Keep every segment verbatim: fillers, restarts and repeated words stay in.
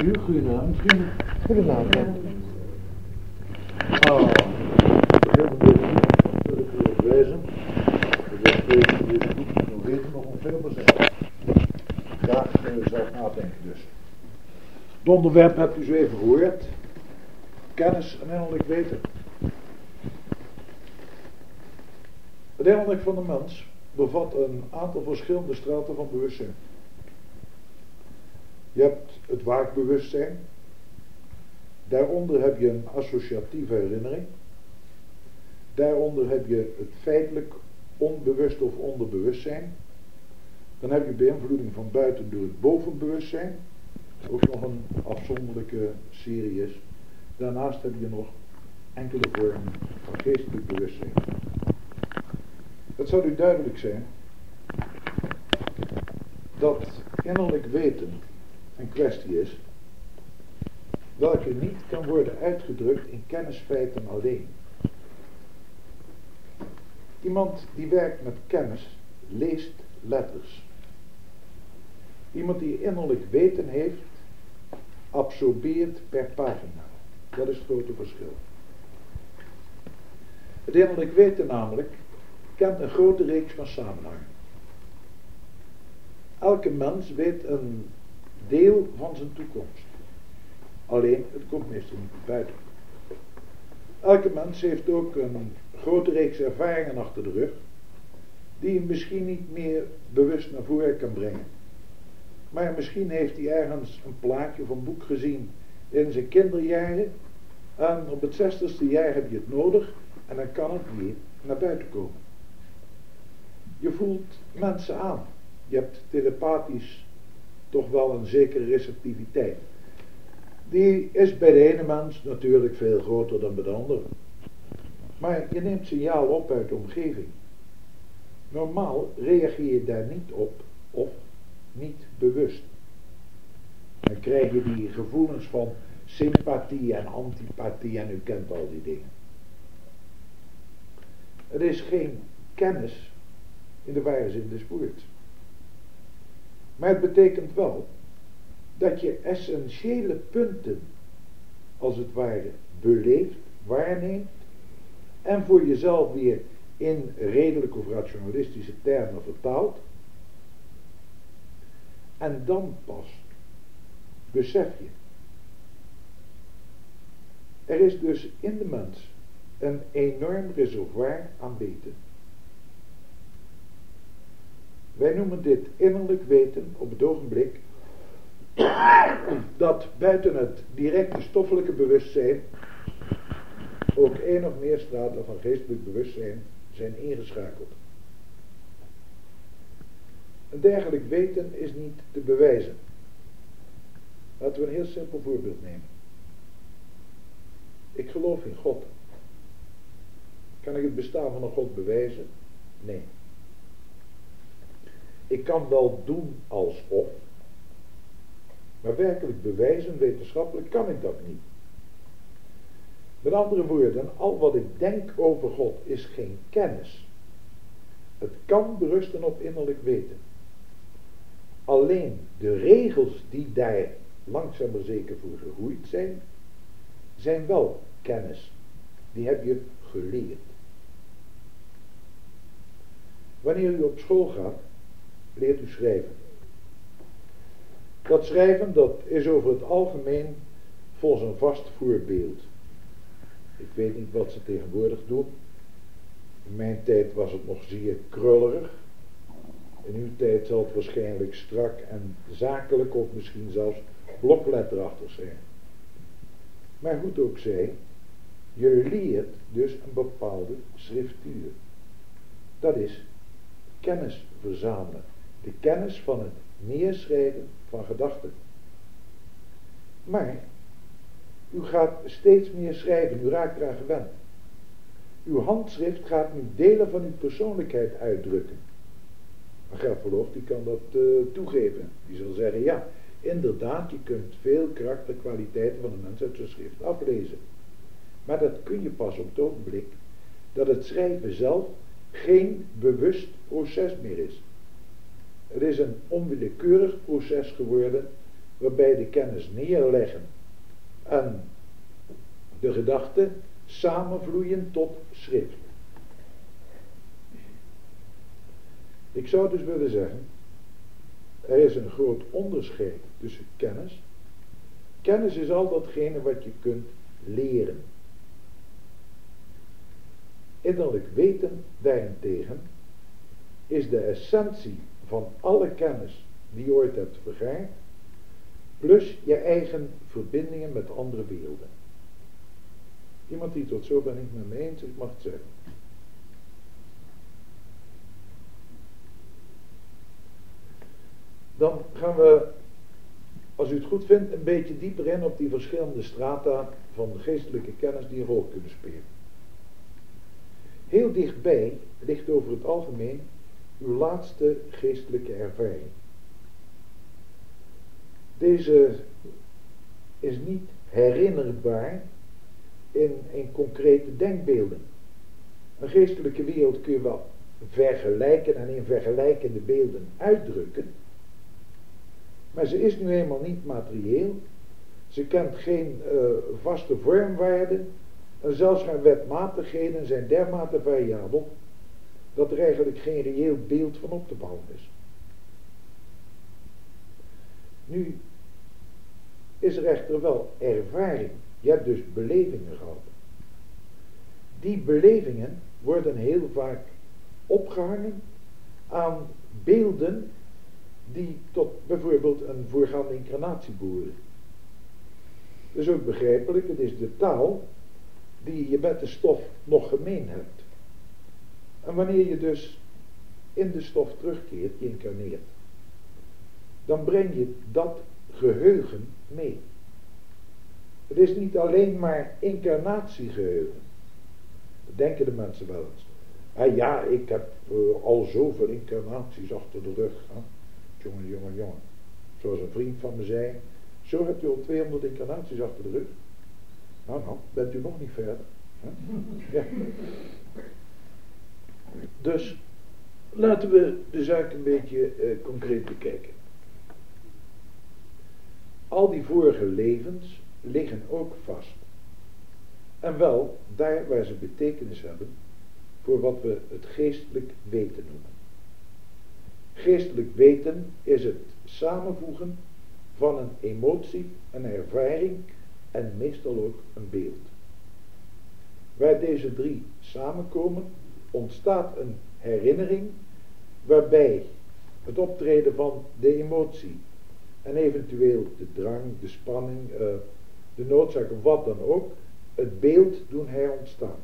U, goedenavond, vrienden. Goedenavond. Ah, heel veel wil ik u op wijzen. Dat deze deze boek nog weten nog onfeilbaar zijn. Graag uh, zelf nadenken dus. Het onderwerp hebt u zo even gehoord. Kennis en innerlijk weten. Het innerlijk van de mens bevat een aantal verschillende straten van bewustzijn. Je hebt het waakbewustzijn. Daaronder heb je een associatieve herinnering. Daaronder heb je het feitelijk onbewust of onderbewustzijn. Dan heb je beïnvloeding van buiten door het bovenbewustzijn. Ook nog een afzonderlijke serie is. Daarnaast heb je nog enkele vormen van geestelijk bewustzijn. Het zou u duidelijk zijn dat innerlijk weten een kwestie is welke niet kan worden uitgedrukt in kennisfeiten alleen. Iemand die werkt met kennis leest letters. Iemand die innerlijk weten heeft absorbeert per pagina. Dat is het grote verschil. Het innerlijk weten namelijk kent een grote reeks van samenhangen. Elke mens weet een deel van zijn toekomst. Alleen, het komt meestal niet naar buiten. Elke mens heeft ook een grote reeks ervaringen achter de rug, die hij misschien niet meer bewust naar voren kan brengen. Maar misschien heeft hij ergens een plaatje of een boek gezien in zijn kinderjaren, en op het zestigste jaar heb je het nodig, en dan kan het weer naar buiten komen. Je voelt mensen aan. Je hebt telepathisch toch wel een zekere receptiviteit. Die is bij de ene mens natuurlijk veel groter dan bij de andere. Maar je neemt signaal op uit de omgeving. Normaal reageer je daar niet op of niet bewust. Dan krijg je die gevoelens van sympathie en antipathie en u kent al die dingen. Het is geen kennis in de ware zin des woords. Maar het betekent wel dat je essentiële punten als het ware beleeft, waarneemt en voor jezelf weer in redelijke of rationalistische termen vertaalt. En dan pas besef je. Er is dus in de mens een enorm reservoir aan weten. Wij noemen dit innerlijk weten op het ogenblik dat buiten het directe stoffelijke bewustzijn ook één of meer straten van geestelijk bewustzijn zijn ingeschakeld. Een dergelijk weten is niet te bewijzen. Laten we een heel simpel voorbeeld nemen. Ik geloof in God. Kan ik het bestaan van een God bewijzen? Nee. Ik kan wel doen alsof, maar werkelijk bewijzen, wetenschappelijk, kan ik dat niet. Met andere woorden, al wat ik denk over God is geen kennis. Het kan berusten op innerlijk weten. Alleen de regels die daar langzaam maar zeker voor gegroeid zijn, zijn wel kennis. Die heb je geleerd. Wanneer u op school gaat, leert u schrijven. Dat schrijven, dat is over het algemeen volgens een vast voorbeeld. Ik weet niet wat ze tegenwoordig doen. In mijn tijd was het nog zeer krullerig. In uw tijd zal het waarschijnlijk strak en zakelijk of misschien zelfs blokletterachtig zijn. Maar goed ook zij, je leert dus een bepaalde schriftuur. Dat is kennis verzamelen. De kennis van het neerschrijven van gedachten. Maar u gaat steeds meer schrijven, u raakt eraan gewend. Uw handschrift gaat nu delen van uw persoonlijkheid uitdrukken. Een graafoloog die kan dat uh, toegeven. Die zal zeggen, ja, inderdaad, je kunt veel karakterkwaliteiten van een mens uit zijn schrift aflezen. Maar dat kun je pas op het ogenblik dat het schrijven zelf geen bewust proces meer is. Het is een onwillekeurig proces geworden waarbij de kennis neerleggen en de gedachten samenvloeien tot schrift. Ik zou dus willen zeggen, er is een groot onderscheid tussen kennis. Kennis is al datgene wat je kunt leren. Innerlijk weten daarentegen is de essentie van alle kennis die je ooit hebt vergaard, plus je eigen verbindingen met andere werelden. Iemand die tot zo ben ik met me eens, ik mag het zeggen. Dan gaan we, als u het goed vindt, een beetje dieper in op die verschillende strata van de geestelijke kennis die een rol kunnen spelen. Heel dichtbij ligt over het algemeen uw laatste geestelijke ervaring. Deze is niet herinnerbaar in, in concrete denkbeelden. Een geestelijke wereld kun je wel vergelijken en in vergelijkende beelden uitdrukken, maar ze is nu eenmaal niet materieel, ze kent geen uh, vaste vormwaarden en zelfs haar wetmatigheden zijn dermate variabel dat er eigenlijk geen reëel beeld van op te bouwen is. Nu is er echter wel ervaring. Je hebt dus belevingen gehad. Die belevingen worden heel vaak opgehangen aan beelden die tot bijvoorbeeld een voorgaande incarnatie behoren. Dat is ook begrijpelijk, het is de taal die je met de stof nog gemeen hebt. En wanneer je dus in de stof terugkeert, je incarneert, dan breng je dat geheugen mee. Het is niet alleen maar incarnatiegeheugen. Dat denken de mensen wel eens. Ah ja, ik heb uh, al zoveel incarnaties achter de rug. Hè? Jongen, jongen, jongen. Zoals een vriend van me zei, zo hebt u al tweehonderd incarnaties achter de rug. Nou, nou, bent u nog niet verder. Hè? Ja. Dus, laten we de zaak een beetje uh, concreet bekijken. Al die vorige levens liggen ook vast. En wel daar waar ze betekenis hebben voor wat we het geestelijk weten noemen. Geestelijk weten is het samenvoegen van een emotie, een ervaring en meestal ook een beeld. Waar deze drie samenkomen, ontstaat een herinnering waarbij het optreden van de emotie en eventueel de drang, de spanning, uh, de noodzaak of wat dan ook, het beeld doen herontstaan.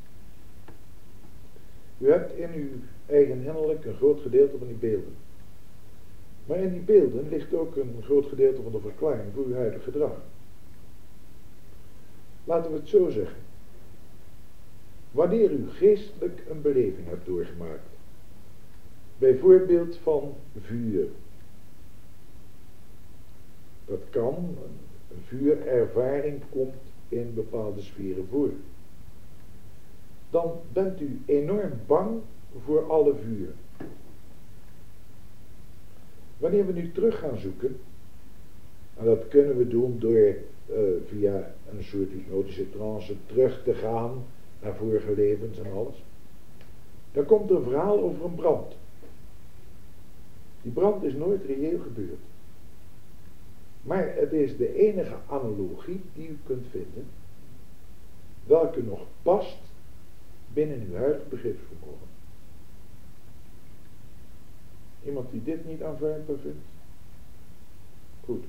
U hebt in uw eigen innerlijk een groot gedeelte van die beelden. Maar in die beelden ligt ook een groot gedeelte van de verklaring voor uw huidig gedrag. Laten we het zo zeggen. Wanneer u geestelijk een beleving hebt doorgemaakt, bijvoorbeeld van vuur, dat kan, een vuurervaring komt in bepaalde sferen voor, dan bent u enorm bang voor alle vuur. Wanneer we nu terug gaan zoeken, en dat kunnen we doen door uh, via een soort hypnotische trance terug te gaan naar vorige levens en alles, dan komt er een verhaal over een brand. Die brand is nooit reëel gebeurd. Maar het is de enige analogie die u kunt vinden, welke nog past binnen uw huidige begripsvermogen. Iemand die dit niet aanvaardbaar vindt? Goed.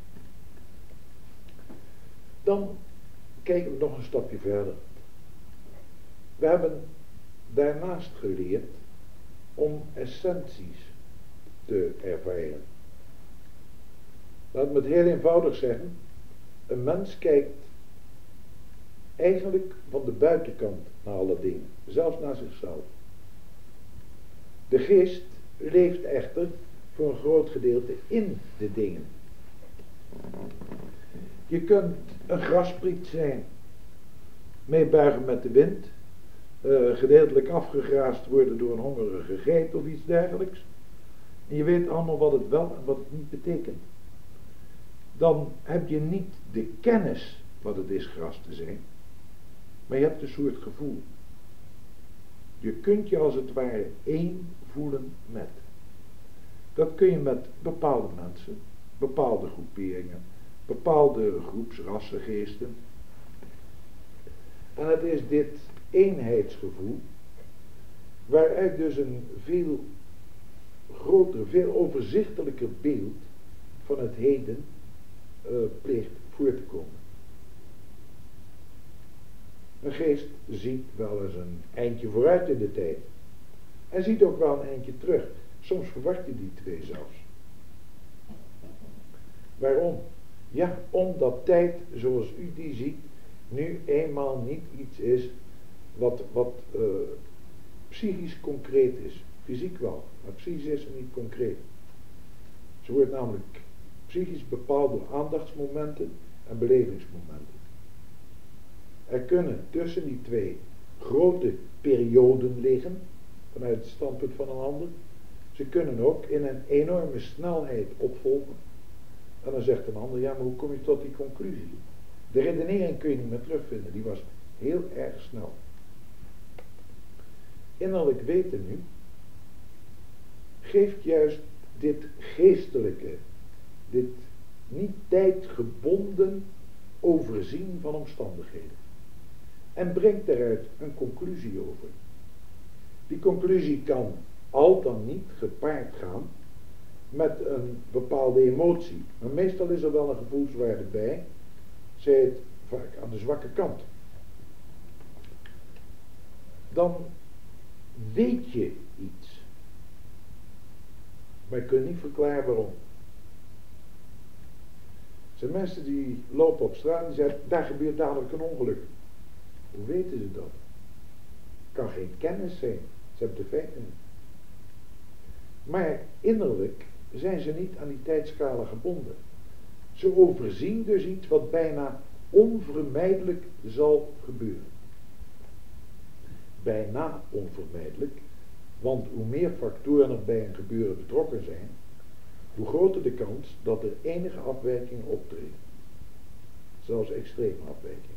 Dan kijken we nog een stapje verder. We hebben daarnaast geleerd om essenties te ervaren. Laat me het heel eenvoudig zeggen. Een mens kijkt eigenlijk van de buitenkant naar alle dingen, zelfs naar zichzelf. De geest leeft echter voor een groot gedeelte in de dingen. Je kunt een graspriet zijn, meebuigen met de wind, uh, gedeeltelijk afgegraast worden door een hongerige geit of iets dergelijks. En je weet allemaal wat het wel en wat het niet betekent. dan heb je niet de kennis wat het is gras te zijn, maar je hebt een soort gevoel. Je kunt je als het ware één voelen met. Dat kun je met bepaalde mensen, bepaalde groeperingen, bepaalde groepsrassengeesten. En het is dit eenheidsgevoel waaruit dus een veel groter, veel overzichtelijker beeld van het heden uh, pleegt voor te komen. Een geest ziet wel eens een eindje vooruit in de tijd. En ziet ook wel een eindje terug. Soms verwart hij die twee zelfs. Waarom? Ja, omdat tijd zoals u die ziet nu eenmaal niet iets is wat, wat uh, psychisch concreet is. Fysiek wel, maar psychisch is het niet concreet. Ze wordt namelijk psychisch bepaald door aandachtsmomenten en belevingsmomenten. Er kunnen tussen die twee grote perioden liggen, vanuit het standpunt van een ander. Ze kunnen ook in een enorme snelheid opvolgen. En dan zegt een ander, ja, maar hoe kom je tot die conclusie? De redenering kun je niet meer terugvinden, die was heel erg snel. Innerlijk weten nu geeft juist dit geestelijke, dit niet tijdgebonden overzien van omstandigheden. En brengt daaruit een conclusie over. Die conclusie kan al dan niet gepaard gaan met een bepaalde emotie. Maar meestal is er wel een gevoelswaarde bij, zij het vaak aan de zwakke kant. Dan weet je iets. Maar je kunt niet verklaren waarom. Er zijn mensen die lopen op straat en die zeggen, daar gebeurt dadelijk een ongeluk. Hoe weten ze dat? Kan geen kennis zijn. Ze hebben de feiten niet. Maar innerlijk zijn ze niet aan die tijdskala gebonden. Ze overzien dus iets wat bijna onvermijdelijk zal gebeuren. Bijna onvermijdelijk, want hoe meer factoren er bij een gebeuren betrokken zijn, hoe groter de kans dat er enige afwijking optreedt. Zelfs extreme afwijking.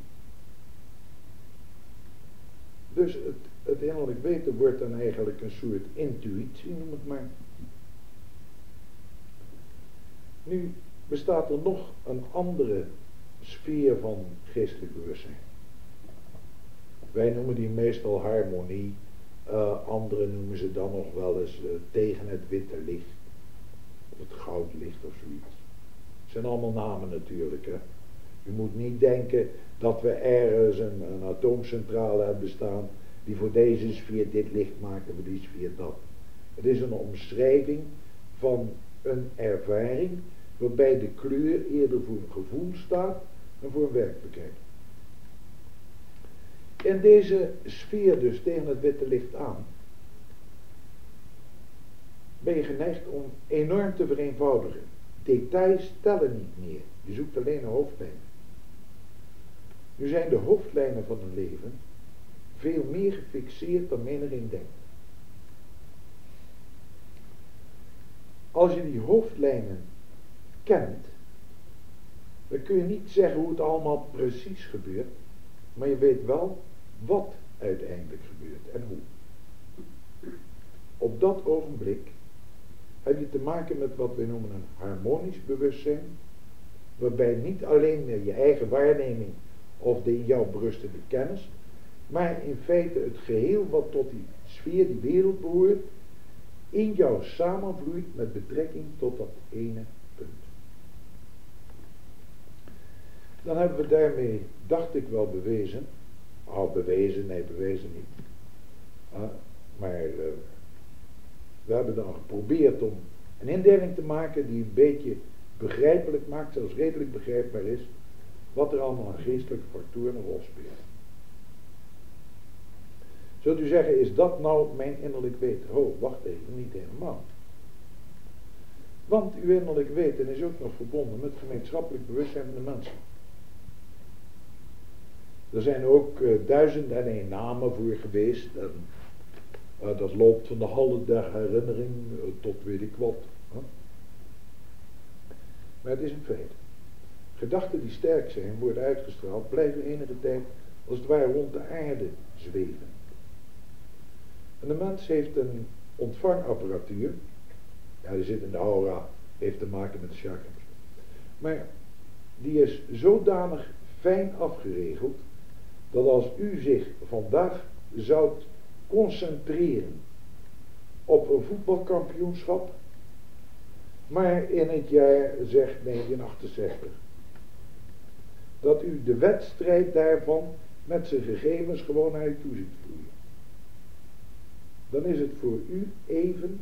Dus het, het innerlijk weten wordt dan eigenlijk een soort intuïtie, noem het maar. Nu bestaat er nog een andere sfeer van geestelijk bewustzijn. Wij noemen die meestal harmonie, uh, anderen noemen ze dan nog wel eens uh, tegen het witte licht, of het goudlicht of zoiets. Het zijn allemaal namen natuurlijk, hè. U moet niet denken dat we ergens een, een atoomcentrale hebben staan die voor deze sfeer dit licht maakt en voor die sfeer dat. Het is een omschrijving van een ervaring waarbij de kleur eerder voor een gevoel staat dan voor een werkelijkheid. In deze sfeer dus tegen het witte licht aan ben je geneigd om enorm te vereenvoudigen. Details tellen niet meer. Je zoekt alleen een hoofdlijn. Nu zijn de hoofdlijnen van een leven veel meer gefixeerd dan menigeen denkt. Als je die hoofdlijnen kent, dan kun je niet zeggen hoe het allemaal precies gebeurt, maar je weet wel wat uiteindelijk gebeurt en hoe. Op dat ogenblik heb je te maken met wat we noemen een harmonisch bewustzijn, waarbij niet alleen meer je eigen waarneming of de in jou berustende kennis, maar in feite het geheel wat tot die sfeer, die wereld behoort, in jou samenvloeit met betrekking tot dat ene punt. Dan hebben we daarmee, dacht ik wel, bewezen, oh bewezen, nee bewezen niet, ah, maar uh, we hebben dan geprobeerd om een indeling te maken die een beetje begrijpelijk maakt, zelfs redelijk begrijpbaar is, wat er allemaal aan geestelijke factoren een rol speelt. Zult u zeggen, is dat nou mijn innerlijk weten? Oh, wacht even, niet helemaal. Want uw innerlijk weten is ook nog verbonden met gemeenschappelijk bewustzijn van de mensen. Er zijn ook uh, duizend en één namen voor geweest. En, uh, dat loopt van de hallen der herinnering uh, tot weet ik wat. Huh? Maar het is een feit. Gedachten die sterk zijn, worden uitgestraald, blijven enige tijd als het ware rond de aarde zweven. En de mens heeft een ontvangapparatuur, ja, die zit in de aura, heeft te maken met de chakras, maar die is zodanig fijn afgeregeld, dat als u zich vandaag zou concentreren op een voetbalkampioenschap, maar in het jaar, zeg negentien achtenzestig, dat u de wedstrijd daarvan met zijn gegevens gewoon naar u toe ziet vloeien, dan is het voor u even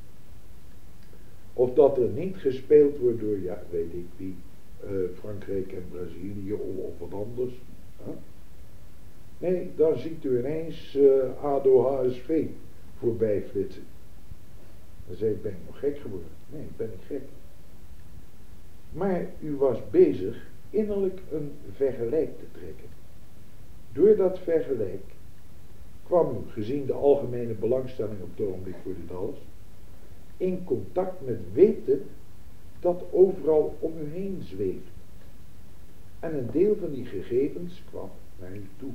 of dat er niet gespeeld wordt door, ja, weet ik wie, uh, Frankrijk en Brazilië of, of wat anders. Huh? Nee, dan ziet u ineens uh, A D O H S V voorbij flitsen. Dan zei ik, ben ik nog gek geworden? Nee, ik ben niet gek. Maar u was bezig innerlijk een vergelijk te trekken. Door dat vergelijk kwam u, gezien de algemene belangstelling op het ogenblik voor dit alles, in contact met weten dat overal om u heen zweeft. En een deel van die gegevens kwam naar u toe.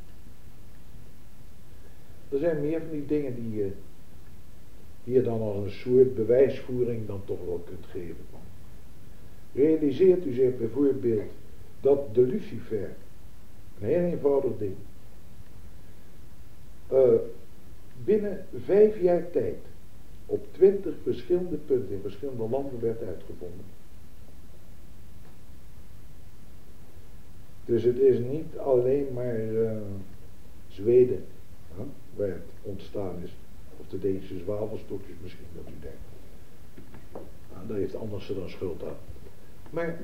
Er zijn meer van die dingen die je, die je dan als een soort bewijsvoering dan toch wel kunt geven. Realiseert u zich bijvoorbeeld dat de lucifer, een heel eenvoudig ding, uh, binnen vijf jaar tijd op twintig verschillende punten in verschillende landen werd uitgevonden. Dus het is niet alleen maar uh, Zweden, huh, waar het ontstaan is, of de Deense zwavelstokjes misschien, dat u denkt. Nou, daar heeft anders er dan schuld aan. Maar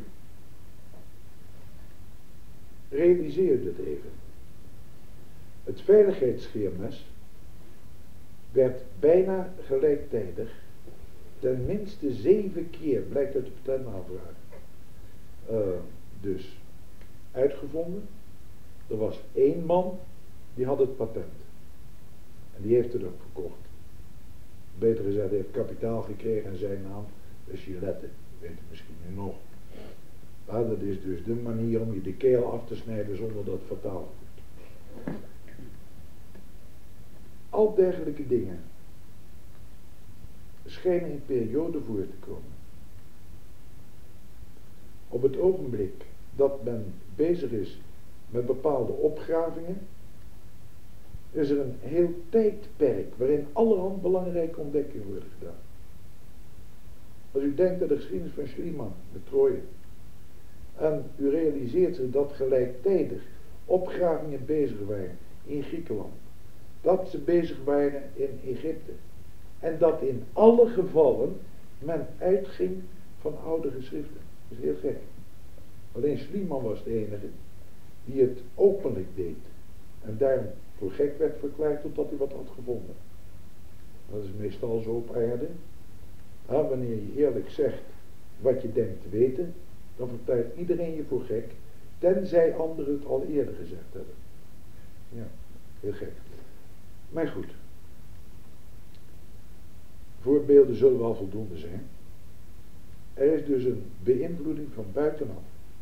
realiseer dit even. Het veiligheidsscheermes werd bijna gelijktijdig ten minste zeven keer, blijkt uit de patentaanvraag, uh, dus uitgevonden. Er was één man die had het patent en die heeft het ook verkocht. Beter gezegd, hij heeft kapitaal gekregen en zijn naam is Gillette, weet u misschien nu nog. Ja, dat is dus de manier om je de keel af te snijden zonder dat het fataal wordt. Al dergelijke dingen schijnen in periode voor te komen. Op het ogenblik dat men bezig is met bepaalde opgravingen, is er een heel tijdperk waarin allerhand belangrijke ontdekkingen worden gedaan. Als u denkt aan de geschiedenis van Schliemann met Troje, en u realiseert zich dat gelijktijdig opgravingen bezig waren in Griekenland, dat ze bezig waren in Egypte, en dat in alle gevallen men uitging van oude geschriften. Dat is heel gek. Alleen Schliemann was de enige die het openlijk deed en daarom voor gek werd verklaard totdat hij wat had gevonden. Dat is meestal zo op aarde. Ja, wanneer je eerlijk zegt wat je denkt te weten, dan verklaart iedereen je voor gek, tenzij anderen het al eerder gezegd hebben. Ja, heel gek. Maar goed. Voorbeelden zullen wel voldoende zijn. Er is dus een beïnvloeding van buitenaf.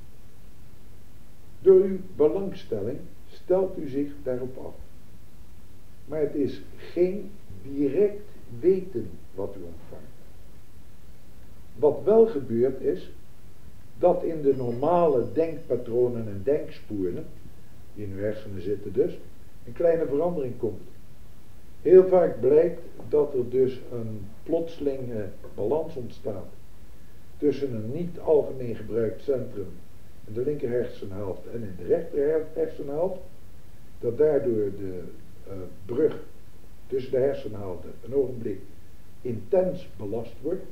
Door uw belangstelling stelt u zich daarop af. Maar het is geen direct weten wat u ontvangt. Wat wel gebeurt is, dat in de normale denkpatronen en denksporen, die in uw hersenen zitten dus, een kleine verandering komt. Heel vaak blijkt dat er dus een plotselinge balans ontstaat tussen een niet algemeen gebruikt centrum in de linker hersenhelft en in de rechter hersenhelft, dat daardoor de uh, brug tussen de hersenhelften een ogenblik intens belast wordt,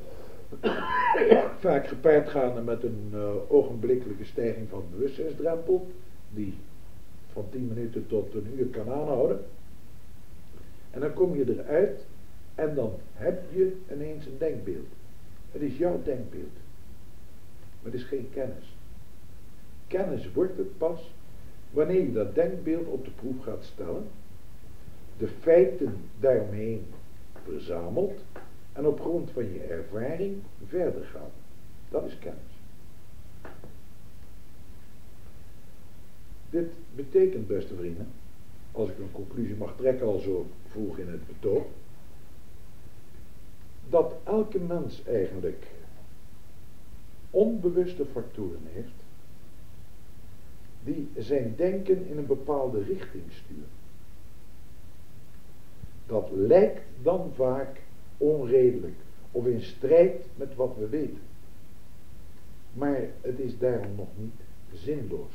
vaak gepaard gaande met een uh, ogenblikkelijke stijging van de bewustzijnsdrempel, die van tien minuten tot een uur kan aanhouden. En dan kom je eruit en dan heb je ineens een denkbeeld. Het is jouw denkbeeld. Maar het is geen kennis. Kennis wordt het pas wanneer je dat denkbeeld op de proef gaat stellen, de feiten daaromheen verzamelt en op grond van je ervaring verder gaat. Dat is kennis. Dit betekent, beste vrienden, als ik een conclusie mag trekken al zo vroeg in het betoog, dat elke mens eigenlijk onbewuste factoren heeft die zijn denken in een bepaalde richting sturen. Dat lijkt dan vaak onredelijk of in strijd met wat we weten. Maar het is daarom nog niet zinloos.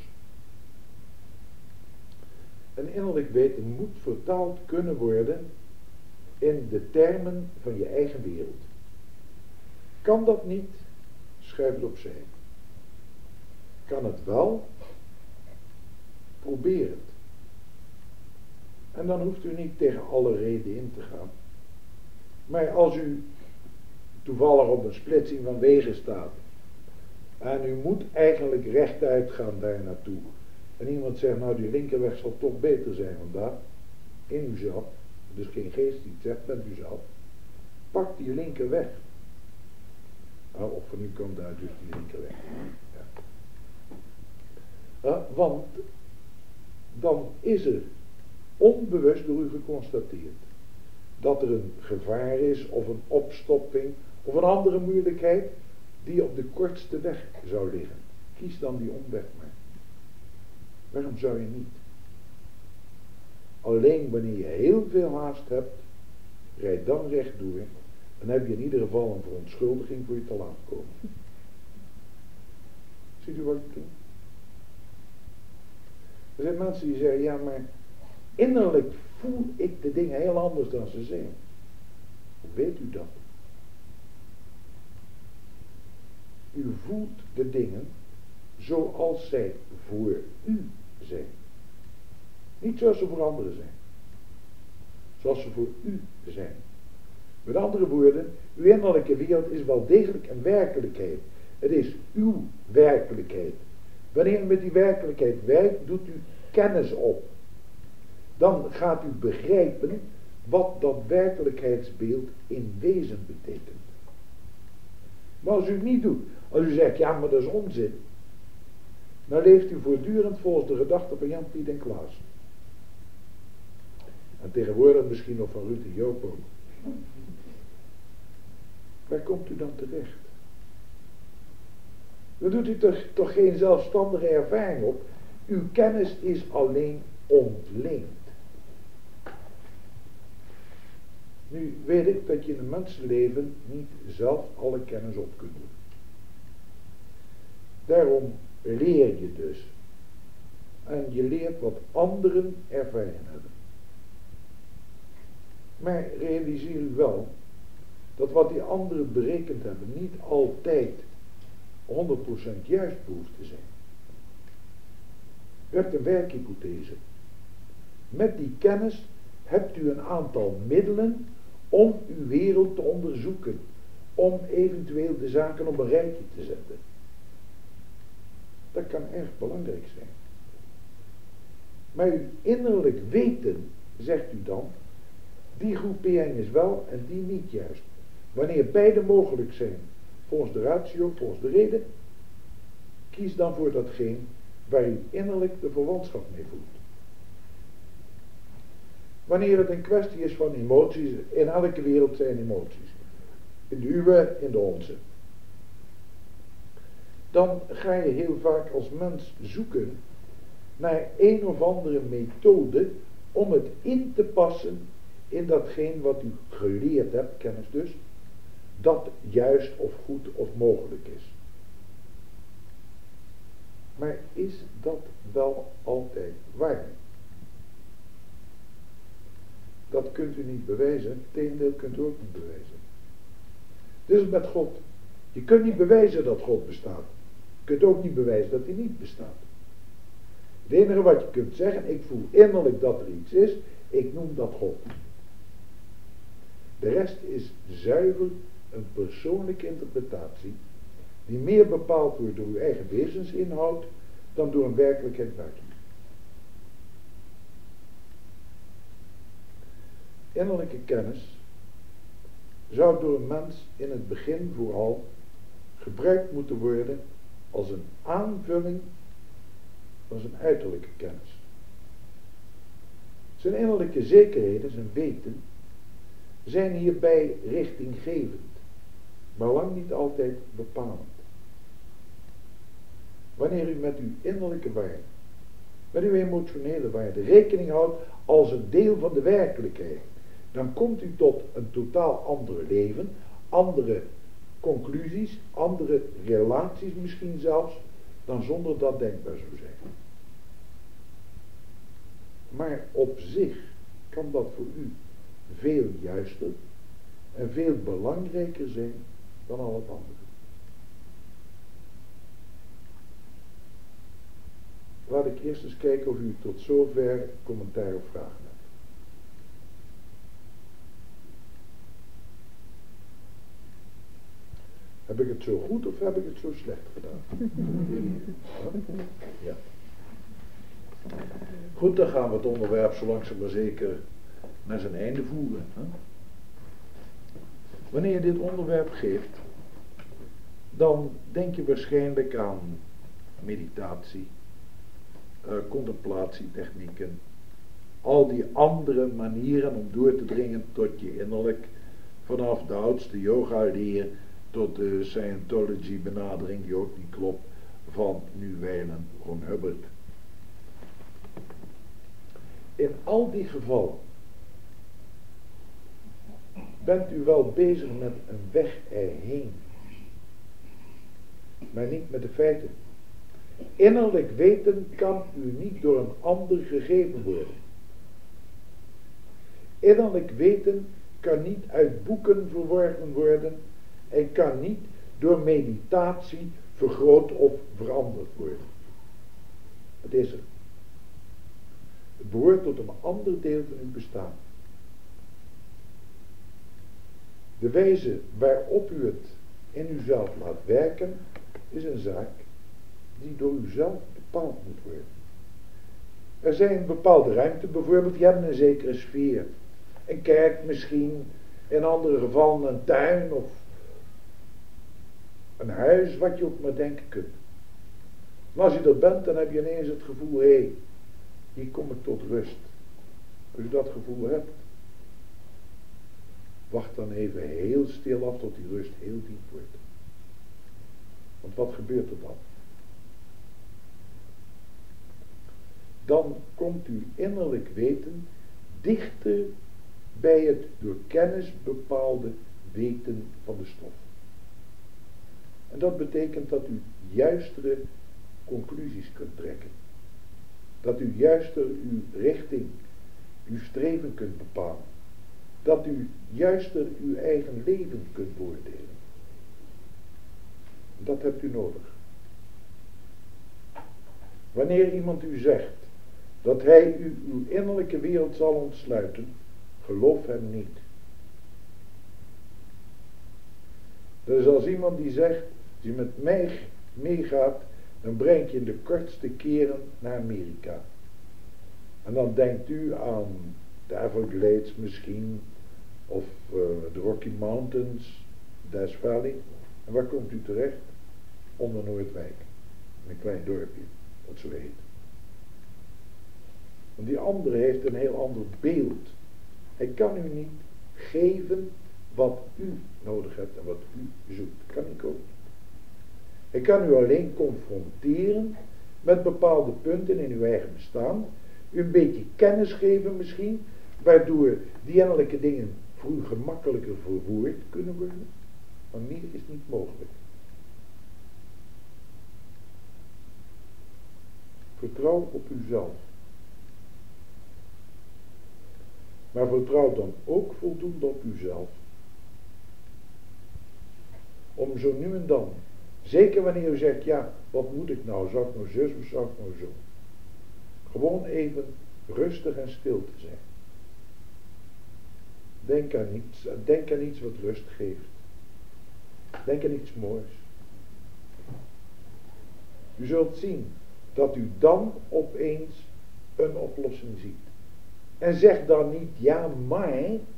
Een innerlijk weten moet vertaald kunnen worden in de termen van je eigen wereld. Kan dat niet, schuif het opzij. Kan het wel, probeer het. En dan hoeft u niet tegen alle reden in te gaan. Maar als u toevallig op een splitsing van wegen staat en u moet eigenlijk rechtuit gaan daar naartoe en iemand zegt, nou die linkerweg zal toch beter zijn vandaag, in uzelf, dus geen geest die het zegt, bent u zelf, pak die linkerweg. Nou, of van u komt uit dus die linkerweg. Ja. Ja, want dan is er onbewust door u geconstateerd dat er een gevaar is of een opstopping of een andere moeilijkheid die op de kortste weg zou liggen. Kies dan die omweg maar. Waarom zou je niet? Alleen wanneer je heel veel haast hebt, rijd dan rechtdoor en heb je in ieder geval een verontschuldiging voor je te laat komen. Ziet u wat ik doe? Er zijn mensen die zeggen, ja maar innerlijk voel ik de dingen heel anders dan ze zijn. Hoe weet u dat? U voelt de dingen zoals zij voor u zijn. Niet zoals ze voor anderen zijn. Zoals ze voor u zijn. Met andere woorden, uw innerlijke wereld is wel degelijk een werkelijkheid. Het is uw werkelijkheid. Wanneer u met die werkelijkheid werkt, doet u kennis op. Dan gaat u begrijpen wat dat werkelijkheidsbeeld in wezen betekent. Maar als u het niet doet, als u zegt, ja maar dat is onzin, dan leeft u voortdurend volgens de gedachten van Jan, Piet en Klaas. En tegenwoordig misschien nog van Ruud en Joop ook. Waar komt u dan terecht? Dan doet u toch, toch geen zelfstandige ervaring op. Uw kennis is alleen ontleend. Nu weet ik dat je in een mensenleven niet zelf alle kennis op kunt doen. Daarom leer je dus. En je leert wat anderen ervaren hebben. Maar realiseer u wel dat wat die anderen berekend hebben niet altijd honderd procent juist behoeft te zijn. U hebt een werkhypothese. Met die kennis hebt u een aantal middelen om uw wereld te onderzoeken. Om eventueel de zaken op een rijtje te zetten. Dat kan erg belangrijk zijn. Maar uw innerlijk weten, zegt u dan, die groepering is wel en die niet juist. Wanneer beide mogelijk zijn, volgens de ratio, volgens de reden, kies dan voor datgene waar u innerlijk de verwantschap mee voelt. Wanneer het een kwestie is van emoties, in elke wereld zijn emoties. In de uwe, in de onze. Dan ga je heel vaak als mens zoeken naar een of andere methode om het in te passen in datgene wat u geleerd hebt, kennis dus, dat juist of goed of mogelijk is. Maar is dat wel altijd waar? Dat kunt u niet bewijzen, het tegendeel kunt u ook niet bewijzen. Dit is het met God. Je kunt niet bewijzen dat God bestaat. Je kunt ook niet bewijzen dat hij niet bestaat. Het enige wat je kunt zeggen, ik voel innerlijk dat er iets is, ik noem dat God. De rest is zuiver een persoonlijke interpretatie, die meer bepaald wordt door uw eigen wezensinhoud, dan door een werkelijkheid buiten. Innerlijke kennis zou door een mens in het begin vooral gebruikt moeten worden als een aanvulling van zijn uiterlijke kennis. Zijn innerlijke zekerheden, zijn weten, zijn hierbij richtinggevend, maar lang niet altijd bepalend. Wanneer u met uw innerlijke waarde, met uw emotionele waarde rekening houdt als een deel van de werkelijkheid, dan komt u tot een totaal ander leven, andere conclusies, andere relaties misschien zelfs, dan zonder dat denkbaar zou zijn. Maar op zich kan dat voor u veel juister en veel belangrijker zijn dan al het andere. Laat ik eerst eens kijken of u tot zover commentaar of vragen hebt. Heb ik het zo goed of heb ik het zo slecht gedaan? Ja. Goed, dan gaan we het onderwerp zo langzaam maar zeker naar zijn einde voeren. Hè? Wanneer je dit onderwerp geeft, dan denk je waarschijnlijk aan meditatie, uh, contemplatietechnieken, al die andere manieren om door te dringen tot je innerlijk, vanaf de oudste yoga-leer tot de Scientology benadering, die ook niet klopt, van nu wijlen Ron Hubbard. In al die gevallen bent u wel bezig met een weg erheen, maar niet met de feiten. Innerlijk weten kan u niet door een ander gegeven worden. Innerlijk weten kan niet uit boeken verworven worden en kan niet door meditatie vergroot of veranderd worden. Het is er. Het behoort tot een ander deel van uw bestaan. De wijze waarop u het in uzelf laat werken is een zaak die door uzelf bepaald moet worden. Er zijn bepaalde ruimten, bijvoorbeeld, die hebben een zekere sfeer. Een kerk misschien, in andere gevallen een tuin of een huis, wat je ook maar denken kunt. Maar als je er bent, dan heb je ineens het gevoel, hé, hey, hier kom ik tot rust. Als je dat gevoel hebt, wacht dan even heel stil af tot die rust heel diep wordt. Want wat gebeurt er dan? Dan komt uw innerlijk weten dichter bij het door kennis bepaalde weten van de stof. En dat betekent dat u juistere conclusies kunt trekken. Dat u juister uw richting, uw streven kunt bepalen. Dat u juister uw eigen leven kunt beoordelen. Dat hebt u nodig. Wanneer iemand u zegt dat hij u uw innerlijke wereld zal ontsluiten, geloof hem niet. Dat is als iemand die zegt, als je met mij meegaat, dan breng je in de kortste keren naar Amerika. En dan denkt u aan de Everglades misschien, of uh, de Rocky Mountains, Death Valley. En waar komt u terecht? Onder Noordwijk. In een klein dorpje, dat zo heet. Want die andere heeft een heel ander beeld. Hij kan u niet geven wat u nodig hebt en wat u zoekt. Dat kan niet komen. Hij kan u alleen confronteren met bepaalde punten in uw eigen bestaan. U een beetje kennis geven misschien, waardoor die innerlijke dingen voor u gemakkelijker verwoord kunnen worden. Maar meer is niet mogelijk. Vertrouw op uzelf. Maar vertrouw dan ook voldoende op uzelf. Om zo nu en dan, zeker wanneer u zegt, ja, wat moet ik nou? Zou ik nou zus of zou ik nou zo? Gewoon even rustig en stil te zijn. Denk aan iets, denk aan iets wat rust geeft. Denk aan iets moois. U zult zien dat u dan opeens een oplossing ziet. En zeg dan niet, ja maar.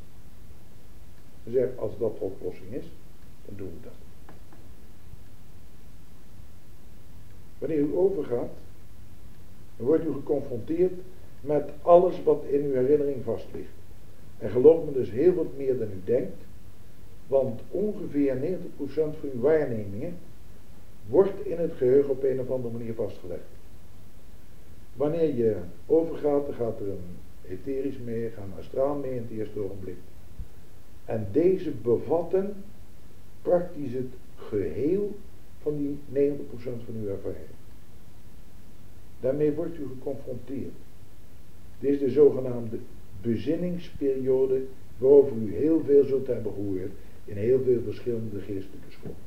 Zeg, als dat de oplossing is, dan doen we dat. Wanneer u overgaat Dan wordt u geconfronteerd met alles wat in uw herinnering vast ligt. En geloof me, dus heel wat meer dan u denkt, want ongeveer negentig procent van uw waarnemingen wordt in het geheugen op een of andere manier vastgelegd. Wanneer je overgaat, dan gaat er een etherisch mee, gaat een astraal mee in het eerste ogenblik. En deze bevatten praktisch het geheel van die negentig procent van uw ervaring. Daarmee wordt u geconfronteerd. Dit is de zogenaamde bezinningsperiode waarover u heel veel zult hebben gehoord in heel veel verschillende geestelijke scholen.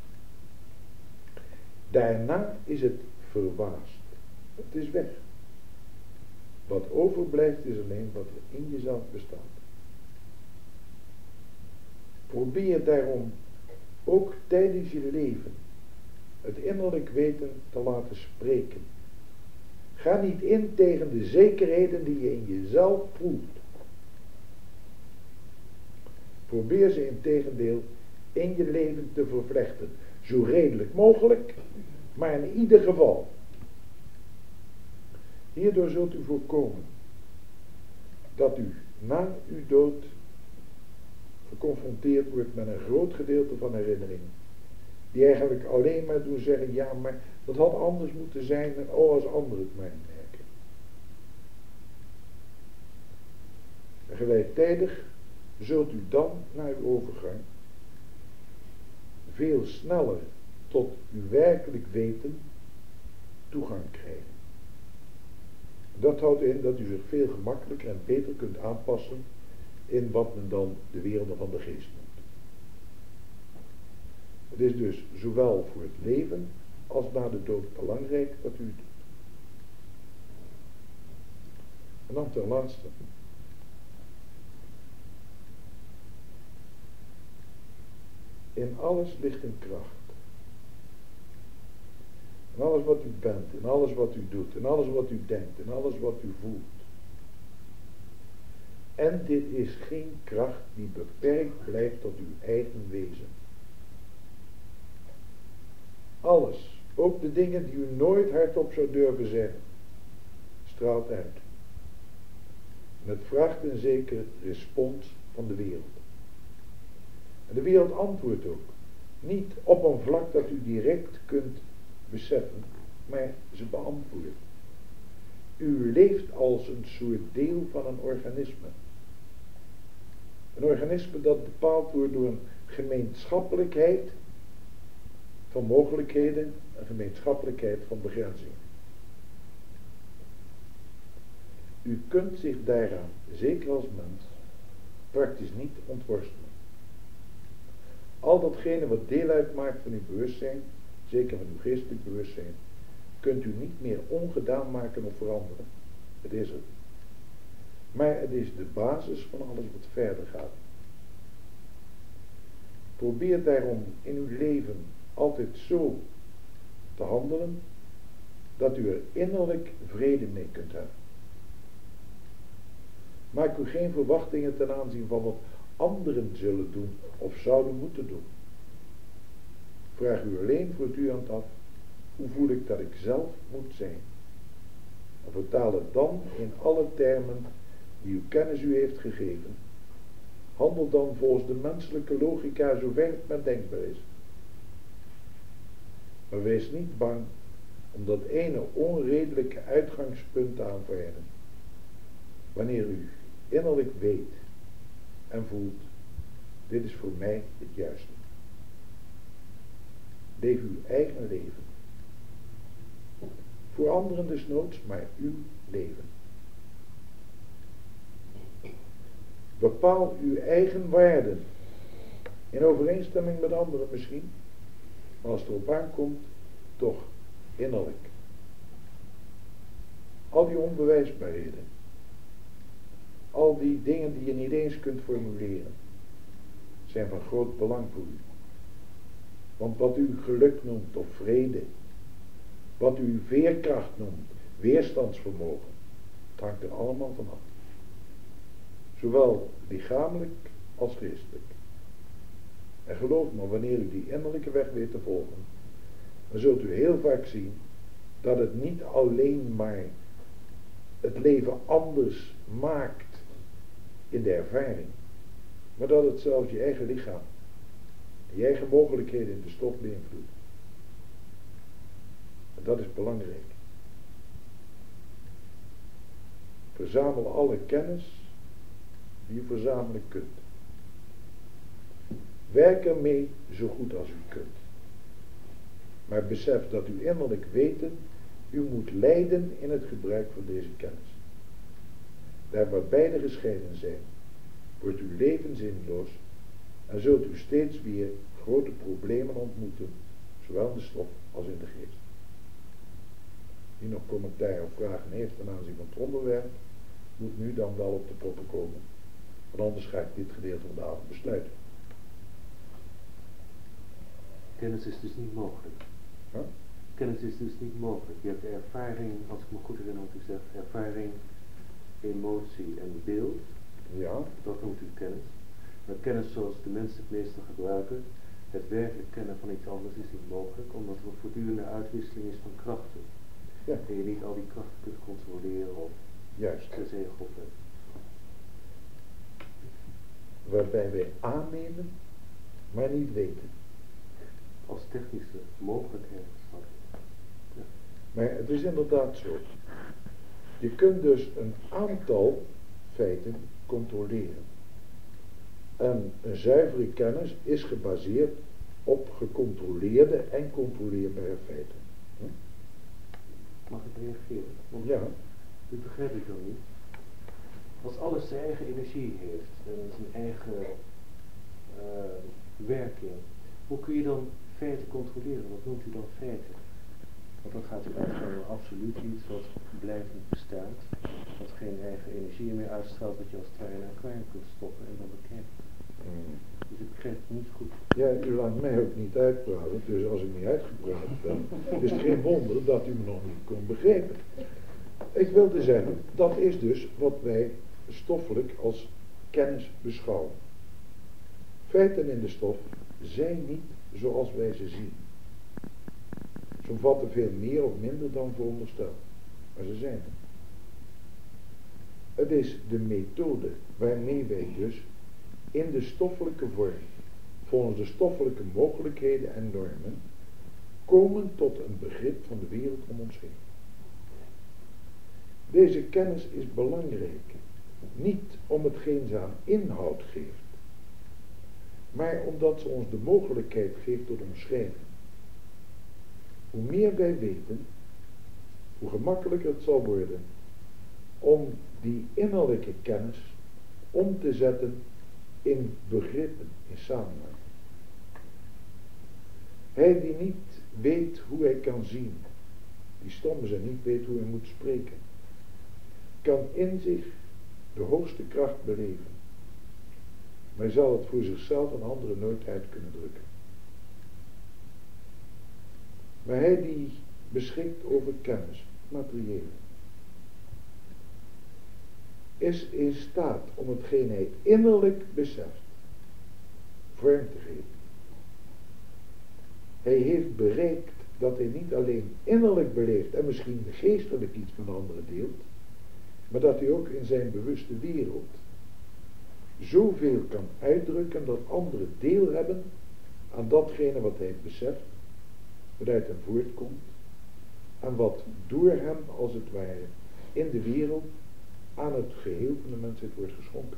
Daarna is het verwaasd. Het is weg. Wat overblijft is alleen wat er in jezelf bestaat. Probeer daarom ook tijdens je leven het innerlijk weten te laten spreken. Ga niet in tegen de zekerheden die je in jezelf voelt. Probeer ze integendeel in je leven te vervlechten. Zo redelijk mogelijk, maar in ieder geval. Hierdoor zult u voorkomen dat u na uw dood geconfronteerd wordt met een groot gedeelte van herinneringen. Die eigenlijk alleen maar doen zeggen, ja, maar dat had anders moeten zijn en oh, als anderen het mij merken. En gelijktijdig zult u dan na uw overgang veel sneller tot uw werkelijk weten toegang krijgen. Dat houdt in dat u zich veel gemakkelijker en beter kunt aanpassen in wat men dan de werelden van de geest noemt. Het is dus zowel voor het leven als na de dood belangrijk wat u doet. En dan ten laatste. In alles ligt een kracht. In alles wat u bent, in alles wat u doet, in alles wat u denkt, in alles wat u voelt. En dit is geen kracht die beperkt blijft tot uw eigen wezen. Alles, ook de dingen die u nooit hardop zou durven zeggen, straalt uit. En het vraagt een zekere respons van de wereld. En de wereld antwoordt ook. Niet op een vlak dat u direct kunt beseffen, maar ze beantwoordt. U leeft als een soort deel van een organisme. Een organisme dat bepaald wordt door een gemeenschappelijkheid van mogelijkheden, een gemeenschappelijkheid van begrenzingen. U kunt zich daaraan, zeker als mens, praktisch niet ontworstelen. Al datgene wat deel uitmaakt van uw bewustzijn, zeker van uw geestelijk bewustzijn, kunt u niet meer ongedaan maken of veranderen. Het is er. Maar het is de basis van alles wat verder gaat. Probeer daarom in uw leven altijd zo te handelen, dat u er innerlijk vrede mee kunt hebben. Maak u geen verwachtingen ten aanzien van wat anderen zullen doen of zouden moeten doen. Vraag u alleen voortdurend af, hoe voel ik dat ik zelf moet zijn? En vertaal het dan in alle termen die uw kennis u heeft gegeven. Handel dan volgens de menselijke logica zover het maar denkbaar is. Maar wees niet bang om dat ene onredelijke uitgangspunt te aanvaarden. Wanneer u innerlijk weet en voelt, dit is voor mij het juiste. Leef uw eigen leven. Voor anderen desnoods, maar uw leven. Bepaal uw eigen waarden. In overeenstemming met anderen misschien. Maar als het erop aankomt, toch innerlijk. Al die onbewijsbaarheden. Al die dingen die je niet eens kunt formuleren. Zijn van groot belang voor u. Want wat u geluk noemt of vrede. Wat u veerkracht noemt, weerstandsvermogen. Het hangt er allemaal vanaf. Zowel lichamelijk als geestelijk. En geloof me, wanneer u die innerlijke weg weet te volgen, dan zult u heel vaak zien dat het niet alleen maar het leven anders maakt in de ervaring, maar dat het zelfs je eigen lichaam, je eigen mogelijkheden in de stof beïnvloedt. En dat is belangrijk. Verzamel alle kennis die je verzamelen kunt. Werk ermee zo goed als u kunt. Maar besef dat uw innerlijk weten u moet leiden in het gebruik van deze kennis. Daar waar beide gescheiden zijn, wordt uw leven zinloos en zult u steeds weer grote problemen ontmoeten, zowel in de stof als in de geest. Wie nog commentaar of vragen heeft ten aanzien van het onderwerp, moet nu dan wel op de proppen komen. Want anders ga ik dit gedeelte van de avond besluiten. Kennis is dus niet mogelijk. Huh? Kennis is dus niet mogelijk. Je hebt de ervaring, als ik me goed herinner wat u zegt, ervaring, emotie en beeld. Ja. Dat noemt u kennis. Maar kennis zoals de mensen het meestal gebruiken, het werkelijk kennen van iets anders is niet mogelijk, omdat er een voortdurende uitwisseling is van krachten. Ja. En je niet al die krachten kunt controleren of Juist. gezegeld hebt. Waarbij wij aannemen, maar niet weten. Als technische mogelijkheid. Ja. Maar het is inderdaad zo. Je kunt dus een aantal feiten controleren. En een zuivere kennis is gebaseerd op gecontroleerde en controleerbare feiten. Hm? Mag ik reageren? Want Ja. dit begrijp ik dan niet. Als alles zijn eigen energie heeft en zijn eigen uh, werking, hoe kun je dan feiten controleren? Wat noemt u dan feiten? Want dan gaat u uitgaan van absoluut iets wat blijvend bestaat, wat geen eigen energie meer uitstraalt, wat je als het ware in een aquarium kunt stoppen en dan bekijken. Hmm. Dus ik begrijp het niet goed. Ja, u laat mij ook niet uitpraten, dus als ik niet uitgepraat ben, is het geen wonder dat u me nog niet kon begrijpen. Ik wilde zeggen, dat is dus wat wij stoffelijk als kennis beschouwen. Feiten in de stof zijn niet zoals wij ze zien. Ze omvatten veel meer of minder dan verondersteld, maar ze zijn er. Het is de methode waarmee wij dus in de stoffelijke vorm, volgens de stoffelijke mogelijkheden en normen, komen tot een begrip van de wereld om ons heen. Deze kennis is belangrijk, niet om hetgeen ze aan inhoud geeft, maar omdat ze ons de mogelijkheid geeft tot omschrijving. Hoe meer wij weten, hoe gemakkelijker het zal worden om die innerlijke kennis om te zetten in begrippen, in samenhang. Hij die niet weet hoe hij kan zien, die stom is en niet weet hoe hij moet spreken, kan in zich de hoogste kracht beleven, maar zal het voor zichzelf en anderen nooit uit kunnen drukken. Maar hij die beschikt over kennis, materiële, is in staat om hetgeen hij innerlijk beseft, vorm te geven. Hij heeft bereikt dat hij niet alleen innerlijk beleeft en misschien geestelijk iets met anderen deelt, maar dat hij ook in zijn bewuste wereld zoveel kan uitdrukken dat anderen deel hebben aan datgene wat hij beseft, wat uit hem voortkomt en wat door hem als het ware in de wereld aan het geheel van de mensheid wordt geschonken.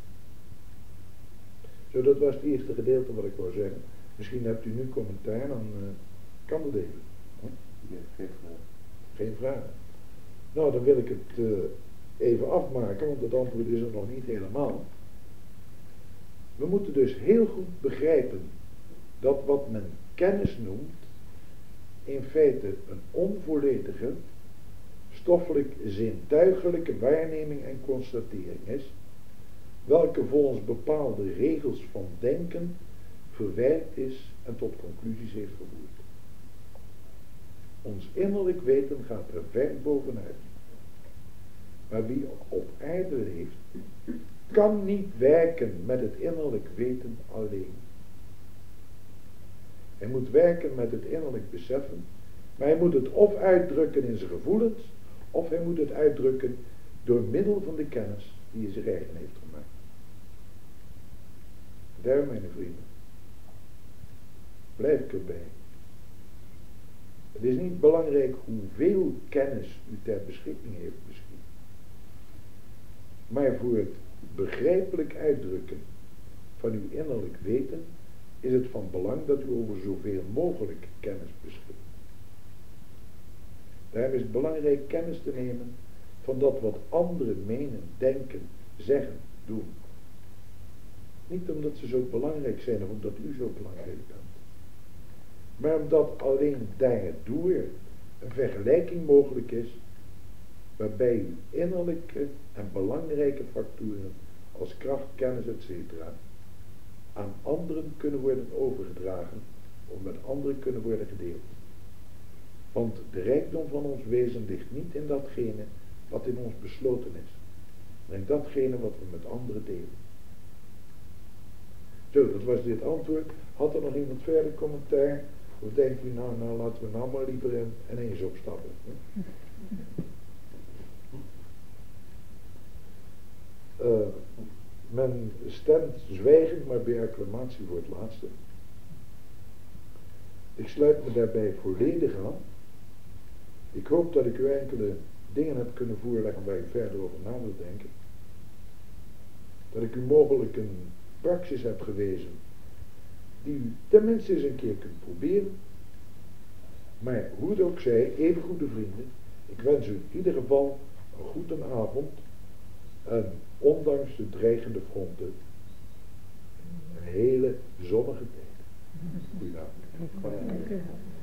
Zo, dat was het eerste gedeelte wat ik wou zeggen. Misschien hebt u nu commentaar, dan uh, kan dat even. Hm? Ja, geen vraag. Geen vragen. Nou, dan wil ik het uh, even afmaken, want het antwoord is er nog niet helemaal. We moeten dus heel goed begrijpen dat wat men kennis noemt, in feite een onvolledige, stoffelijk zintuigelijke waarneming en constatering is, welke volgens bepaalde regels van denken verwerkt is en tot conclusies heeft gevoerd. Ons innerlijk weten gaat er ver bovenuit. Maar wie op aarde leeft, kan niet werken met het innerlijk weten alleen. Hij moet werken met het innerlijk beseffen, maar hij moet het of uitdrukken in zijn gevoelens, of hij moet het uitdrukken door middel van de kennis die hij zich eigen heeft gemaakt. Daar, mijn vrienden, blijf ik erbij. Het is niet belangrijk hoeveel kennis u ter beschikking heeft misschien. Maar voor het begrijpelijk uitdrukken van uw innerlijk weten is het van belang dat u over zoveel mogelijk kennis beschikt. Daarom is het belangrijk kennis te nemen van dat wat anderen menen, denken, zeggen, doen. Niet omdat ze zo belangrijk zijn of omdat u zo belangrijk bent. Maar omdat alleen daardoor een vergelijking mogelijk is waarbij uw innerlijke en belangrijke factoren als kracht, kennis, et cetera aan anderen kunnen worden overgedragen of met anderen kunnen worden gedeeld. Want de rijkdom van ons wezen ligt niet in datgene wat in ons besloten is, maar in datgene wat we met anderen delen. Zo, dat was dit antwoord. Had er nog iemand verder commentaar? Of denkt u nou, nou laten we nou maar liever ineens opstappen. Hè? Uh, men stemt zwijgend, maar bij acclamatie voor het laatste. Ik sluit me daarbij volledig aan. Ik hoop dat ik u enkele dingen heb kunnen voorleggen waar u verder over na wilt denken. Dat ik u mogelijk een praxis heb gewezen die u tenminste eens een keer kunt proberen. Maar hoe het ook zij, even goede vrienden, ik wens u in ieder geval een goede avond en ondanks de dreigende fronten een hele zonnige tijd. Goedenavond.